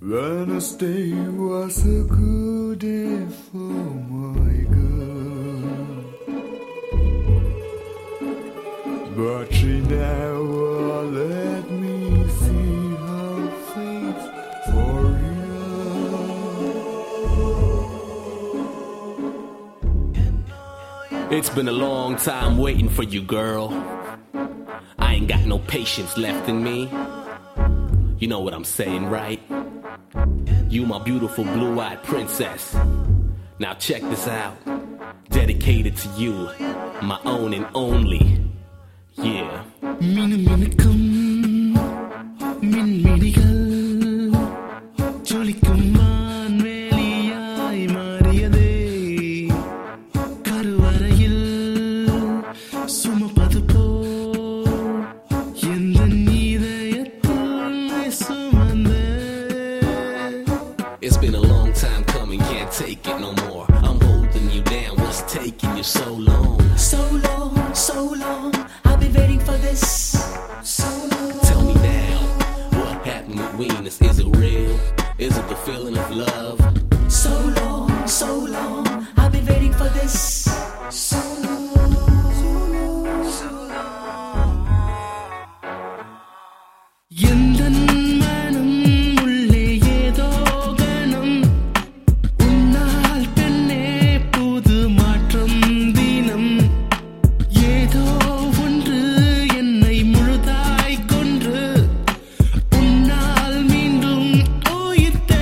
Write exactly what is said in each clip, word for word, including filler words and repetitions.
Wednesday was a good day for my girl, but she never let me see her face for real. It's been a long time waiting for you, girl. I ain't got no patience left in me. You know what I'm saying, right? You my beautiful blue-eyed princess. Now check this out. Dedicated to you, my own and only. Yeah. Min minikkum min minigal jolikum manveliyai mariyade karuvarayil sumapadu po yendan idayathil sumande. It's been a long time coming, can't take it no more. I'm holding you down, what's taking you so long? So long, so long, I've been waiting for this. So long. Tell me now, what happened with Venus? Is it real? Is it the feeling of love? So long, so long, I've been waiting for this. So long, so long, so long. Yendan manam ulle edo ganam unnal penne pudu maatram dinam edo ondru ennai muludai kondru unnal meendum oyithe.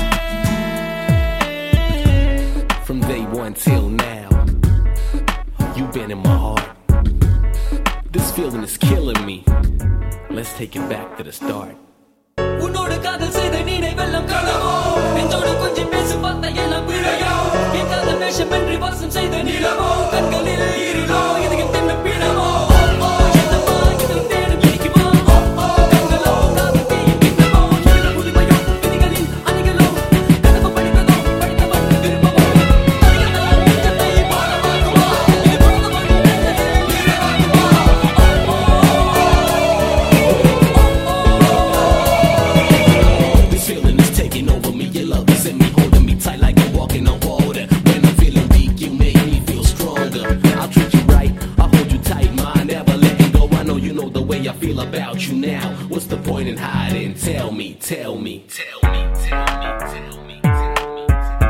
From day one till now, you've been in my heart. This feeling is killing me. Let's take it back to the start. உன்னோடு காதல் செய்த நினைவெல்லாம் கனவோ நெஞ்சோடு கொஞ்சம் பேசும் பார்த்த எல்லாம் பிழையோ என் காதல் வேஷமின்றி வாசம் செய்த நிலவோ கண்களில் இருளோ இதயம் தின்ன பிணமோ about you now. What's the point in hiding? Tell me, tell me, tell me, tell me, tell me, tell me.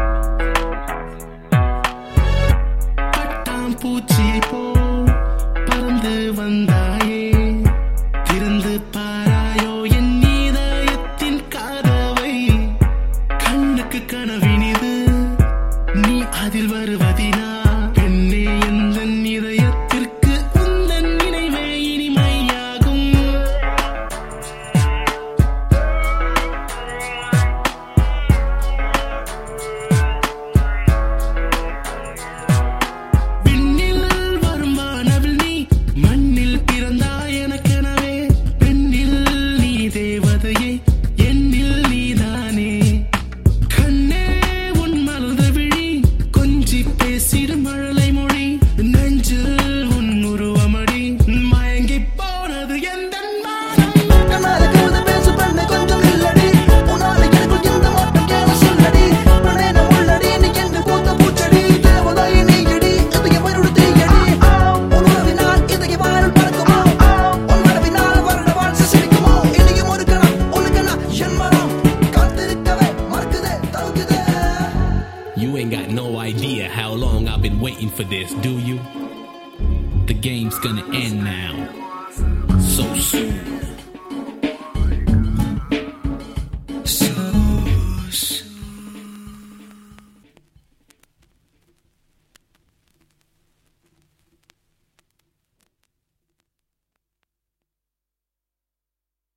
பட்டாம் பூச்சியை போல் பறந்து வந்தாயே திறந்து பாராயோ என் இதயத்தின் கதவை கண்ணுக்கு கனவினிது நீ அதில் வருவதினா பெண்ணே எந்தன் இதயத்திற்கு உந்தன் நினைவே இனிமையாகும். விண்ணில் வரும் வானவில் நீ மண்ணில் பிறந்தாய் எனக்கெனவே பெண்ணில் நீ தேவதையே என்னில் நீதானே கண்ணே உன் மலர்ந்த விழி கொஞ்சி பேசிடும் மழலை மொழி நெஞ்சில் உன் உருவமடி மயங்கி போனது எந்தன் மானம். கண்ணால கவிதை பேசு பெண்ணே கொஞ்சம் இல்லடி உன்னால எனக்குள் இந்த மாற்றம் கேள சொல்லடி பிரணேன உள்ளடி நீ என்று பூத்த பூச்செடி தேவதாய் நீயடி இதய மருடு தீயடி உணர்வினால் இதய வாழல் பறக்குமோ உன் மரபினால் வருட வாழ்ச்சி சிரிக்குமோ இனியும் ஒரு கணம் உனக்கு நான் என் மரம் காத்திருக்கவே மறக்குதே தவிக்குதே. You ain't got no idea how long I've been waiting for this, do you? The game's gonna end now.